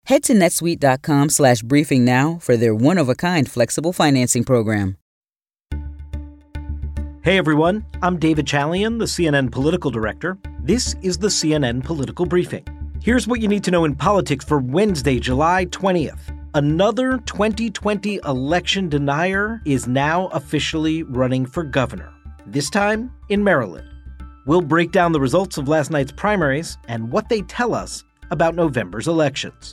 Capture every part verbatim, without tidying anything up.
Head to netsuite.com slash briefing now for their one-of-a-kind flexible financing program. Hey everyone, I'm David Chalian, the C N N political director. This is the C N N Political Briefing. Here's what you need to know in politics for Wednesday, July twentieth. Another twenty twenty election denier is now officially running for governor, this time in Maryland. We'll break down the results of last night's primaries and what they tell us about November's elections.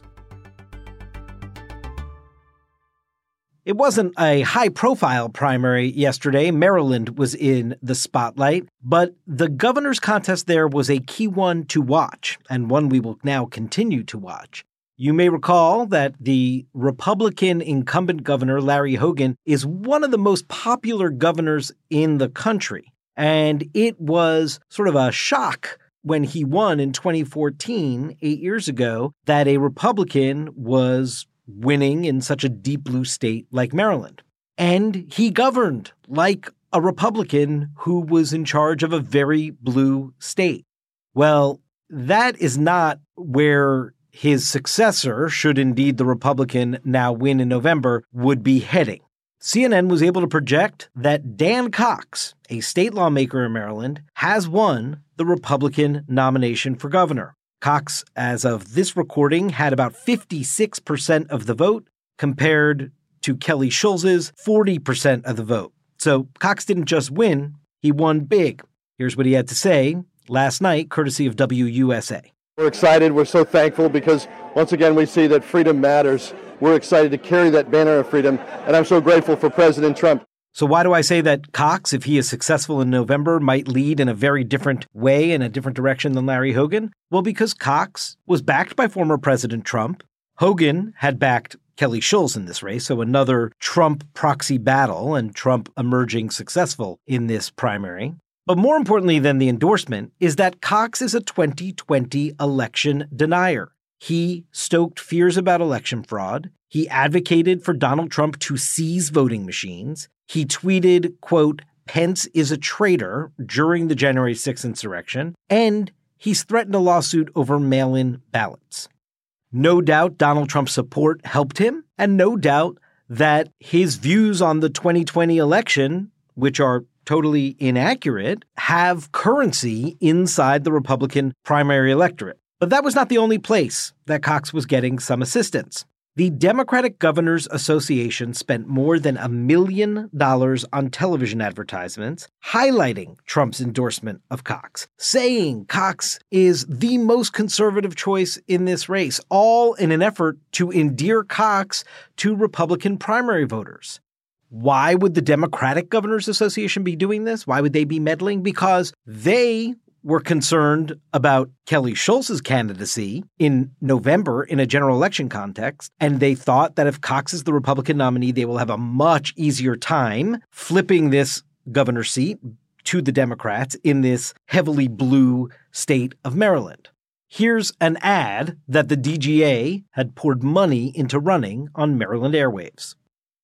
It wasn't a high-profile primary yesterday. Maryland was in the spotlight, but the governor's contest there was a key one to watch, and one we will now continue to watch. You may recall that the Republican incumbent governor, Larry Hogan, is one of the most popular governors in the country, and it was sort of a shock when he won in twenty fourteen, eight years ago, that a Republican was winning in such a deep blue state like Maryland. And he governed like a Republican who was in charge of a very blue state. Well, that is not where his successor, should indeed the Republican now win in November, would be heading. C N N was able to project that Dan Cox, a state lawmaker in Maryland, has won the Republican nomination for governor. Cox, as of this recording, had about fifty-six percent of the vote compared to Kelly Schulz's forty percent of the vote. So Cox didn't just win, he won big. Here's what he had to say last night, courtesy of W U S A. We're excited. We're so thankful because once again we see that freedom matters. We're excited to carry that banner of freedom, and I'm so grateful for President Trump. So why do I say that Cox, if he is successful in November, might lead in a very different way, in a different direction than Larry Hogan? Well, because Cox was backed by former President Trump. Hogan had backed Kelly Schulz in this race, so another Trump proxy battle, and Trump emerging successful in this primary. But more importantly than the endorsement is that Cox is a twenty twenty election denier. He stoked fears about election fraud. He advocated for Donald Trump to seize voting machines. He tweeted, quote, "Pence is a traitor" during the January sixth insurrection. And he's threatened a lawsuit over mail-in ballots. No doubt Donald Trump's support helped him, and no doubt that his views on the twenty twenty election, which are totally inaccurate, have currency inside the Republican primary electorate. But that was not the only place that Cox was getting some assistance. The Democratic Governors Association spent more than a million dollars on television advertisements highlighting Trump's endorsement of Cox, saying Cox is the most conservative choice in this race, all in an effort to endear Cox to Republican primary voters. Why would the Democratic Governors Association be doing this? Why would they be meddling? Because they were concerned about Kelly Schulz's candidacy in November in a general election context, and they thought that if Cox is the Republican nominee, they will have a much easier time flipping this governor seat to the Democrats in this heavily blue state of Maryland. Here's an ad that the D G A had poured money into running on Maryland airwaves.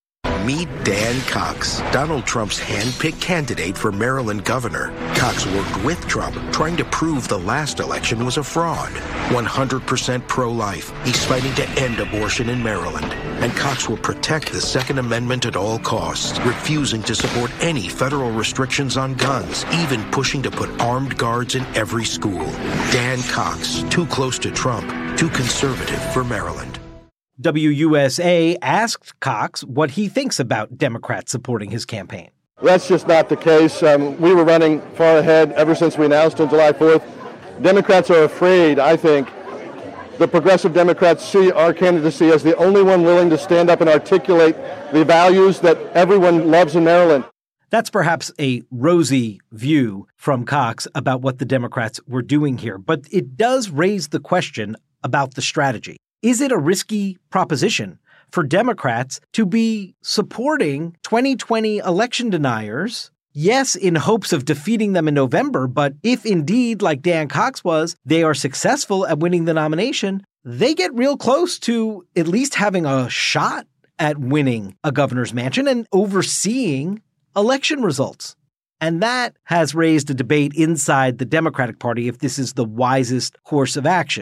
Meet Dan Cox, Donald Trump's hand-picked candidate for Maryland governor. Cox worked with Trump, trying to prove the last election was a fraud. one hundred percent pro-life, he's fighting to end abortion in Maryland. And Cox will protect the Second Amendment at all costs, refusing to support any federal restrictions on guns, even pushing to put armed guards in every school. Dan Cox, too close to Trump, too conservative for Maryland. W U S A asked Cox what he thinks about Democrats supporting his campaign. That's just not the case. Um, we were running far ahead ever since we announced on July fourth. Democrats are afraid, I think. The progressive Democrats see our candidacy as the only one willing to stand up and articulate the values that everyone loves in Maryland. That's perhaps a rosy view from Cox about what the Democrats were doing here, but it does raise the question about the strategy. Is it a risky proposition for Democrats to be supporting twenty twenty election deniers? Yes, in hopes of defeating them in November, but if indeed, like Dan Cox was, they are successful at winning the nomination, they get real close to at least having a shot at winning a governor's mansion and overseeing election results. And that has raised a debate inside the Democratic Party if this is the wisest course of action.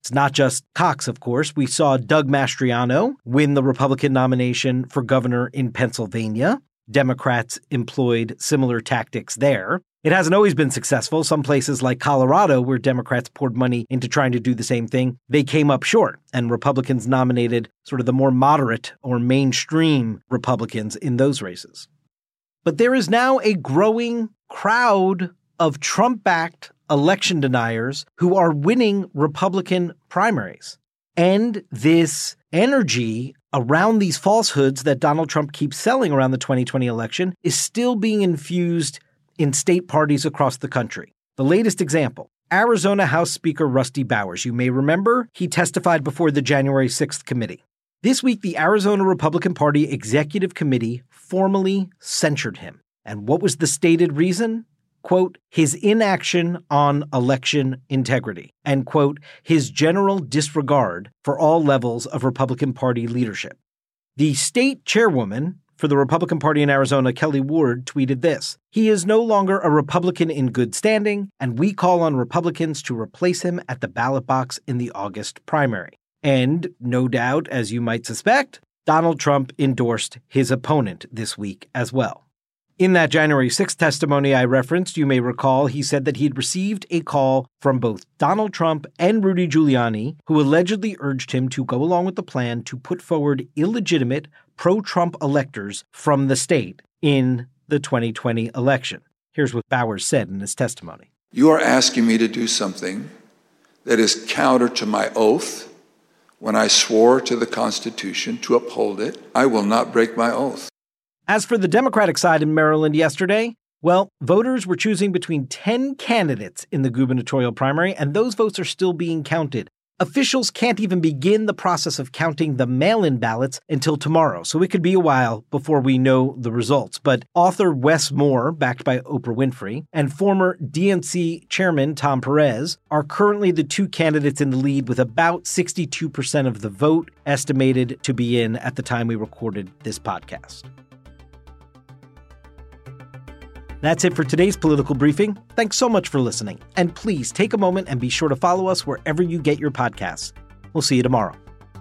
It's not just Cox, of course. We saw Doug Mastriano win the Republican nomination for governor in Pennsylvania. Democrats employed similar tactics there. It hasn't always been successful. Some places like Colorado, where Democrats poured money into trying to do the same thing, they came up short, and Republicans nominated sort of the more moderate or mainstream Republicans in those races. But there is now a growing crowd of Trump-backed election deniers who are winning Republican primaries. And this energy around these falsehoods that Donald Trump keeps selling around the twenty twenty election is still being infused in state parties across the country. The latest example, Arizona House Speaker Rusty Bowers. You may remember he testified before the January sixth committee. This week, the Arizona Republican Party Executive Committee formally censured him. And what was the stated reason? Quote, his inaction on election integrity, and quote, his general disregard for all levels of Republican Party leadership. The state chairwoman for the Republican Party in Arizona, Kelly Ward, tweeted this: he is no longer a Republican in good standing, and we call on Republicans to replace him at the ballot box in the August primary. And no doubt, as you might suspect, Donald Trump endorsed his opponent this week as well. In that January sixth testimony I referenced, you may recall he said that he had received a call from both Donald Trump and Rudy Giuliani, who allegedly urged him to go along with the plan to put forward illegitimate pro-Trump electors from the state in the twenty twenty election. Here's what Bowers said in his testimony. You are asking me to do something that is counter to my oath when I swore to the Constitution to uphold it. I will not break my oath. As for the Democratic side in Maryland yesterday, well, voters were choosing between ten candidates in the gubernatorial primary, and those votes are still being counted. Officials can't even begin the process of counting the mail-in ballots until tomorrow, so it could be a while before we know the results. But author Wes Moore, backed by Oprah Winfrey, and former D N C chairman Tom Perez are currently the two candidates in the lead, with about sixty-two percent of the vote estimated to be in at the time we recorded this podcast. That's it for today's political briefing. Thanks so much for listening. And please take a moment and be sure to follow us wherever you get your podcasts. We'll see you tomorrow.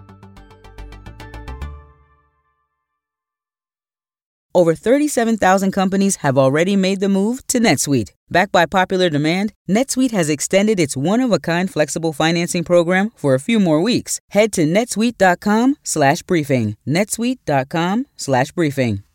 Over thirty-seven thousand companies have already made the move to NetSuite. Backed by popular demand, NetSuite has extended its one-of-a-kind flexible financing program for a few more weeks. Head to netsuite.com slash briefing. netsuite.com slash briefing.